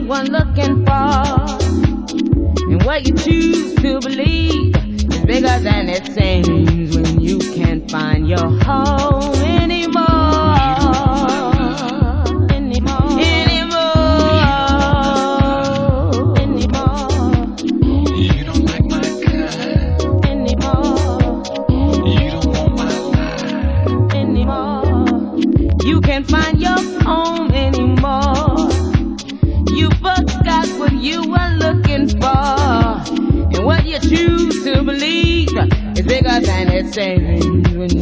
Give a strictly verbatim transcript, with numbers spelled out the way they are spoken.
were looking for. And what you choose to believe is bigger than it seems when you can't find your home anymore. Anymore. Anymore. Anymore. You don't like my cut Anymore. You don't want my life Anymore. You can't find your home anymore. You forgot what you were looking for. And what you choose to believe is bigger than it seems when